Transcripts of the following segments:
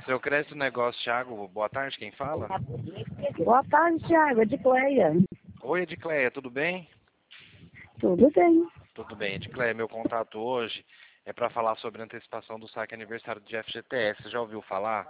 Seu crédito negócio, Thiago, boa tarde, quem fala? Boa tarde, Thiago, é de Cleia. Oi, Edicleia, tudo bem? Tudo bem. Tudo bem, Edicleia, meu contato hoje é para falar sobre a antecipação do saque aniversário de FGTS, você já ouviu falar?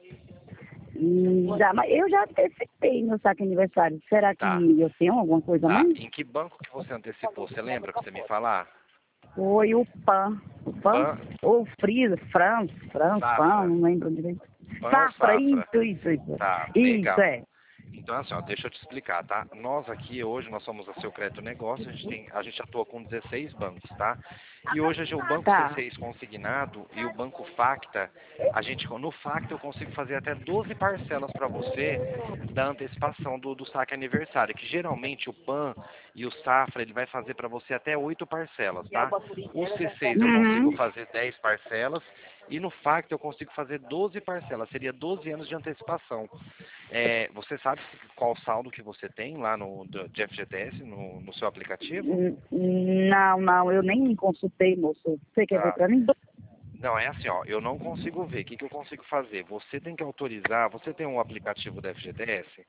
Mas eu já antecipei meu saque aniversário. Será que Tá, eu tenho alguma coisa a tá. mais? Em que banco que você antecipou? Você lembra pra você me falar? Foi o PAN. O PAN? Pan, Ou Frisa, PAN, Safra. não lembro direito. Pan ou Safra, Safra? isso. Tá, Isso, legal. é. Então, assim, ó, deixa eu te explicar, tá? Nós aqui, hoje, nós somos a Seu Crédito Negócio, a gente atua com 16 bancos, tá? E hoje, o Banco Tá. C6 consignado e o Banco Facta, no Facta eu consigo fazer até 12 parcelas para você da antecipação do saque aniversário, que geralmente o PAN e o Safra, ele vai fazer para você até 8 parcelas, tá? O C6 eu consigo Uhum. fazer 10 parcelas e no Facta eu consigo fazer 12 parcelas, seria 12 anos de antecipação. Você sabe qual saldo que você tem lá de FGTS no seu aplicativo? Não, eu nem consultei, moço. Você quer ver Tá. pra mim? Não, é assim, ó, eu não consigo ver. O que eu consigo fazer? Você tem que autorizar, você tem um aplicativo da FGTS?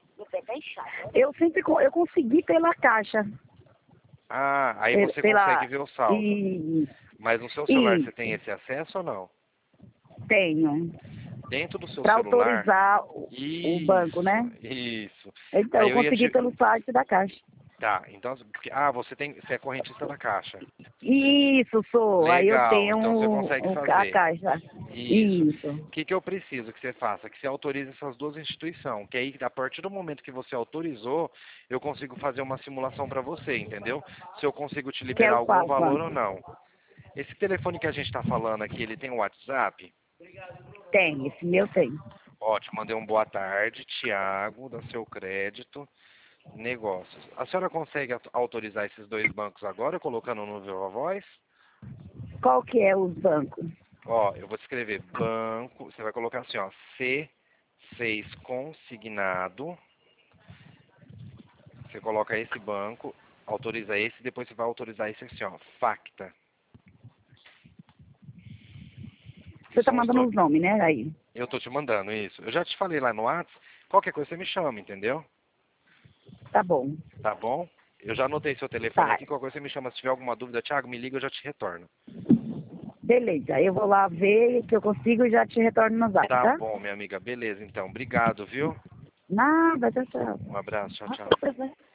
Eu consegui pela caixa. Ah, aí você consegue Pela. ver o saldo. Isso. Mas no seu celular você tem Isso. esse acesso ou não? Tenho. Dentro do seu Para celular? autorizar o banco, Isso, né? isso. Então, Aí eu eu ia consegui te... pelo site da Caixa. Tá, então, você é correntista da Caixa. Isso, sou. Aí eu Legal, tenho então você consegue a fazer. Caixa. Isso. Isso. O que eu preciso que você faça? Que você autorize essas duas instituições. Que aí, a partir do momento que você autorizou, eu consigo fazer uma simulação para você, entendeu? Se eu consigo te Que é liberar o algum qual valor ou banco? não. Esse telefone que a gente está falando aqui, ele tem um WhatsApp? Tem, esse meu tem. Ótimo, mandei um boa tarde, Tiago, da Seu Crédito, Negócios. A senhora consegue autorizar esses dois bancos agora, colocando no Viva Voz? Qual que é os bancos? Ó, eu vou escrever banco, você vai colocar assim, ó, C6 consignado. Você coloca esse banco, autoriza esse, depois você vai autorizar esse assim, ó, Facta. Que Você tá são os mandando dois. os nomes, né? Aí. Eu tô te mandando isso. Eu já te falei lá no WhatsApp, qualquer coisa você me chama, entendeu? Tá bom. Tá bom? Eu já anotei seu telefone Tá. aqui, qualquer coisa você me chama. Se tiver alguma dúvida, Thiago, me liga, eu já te retorno. Beleza. Eu vou lá ver que eu consigo e já te retorno no zap, Tá tá? bom, minha amiga. Beleza, então. Obrigado, viu? Nada, tchau, Um abraço. Tchau, tchau. tchau.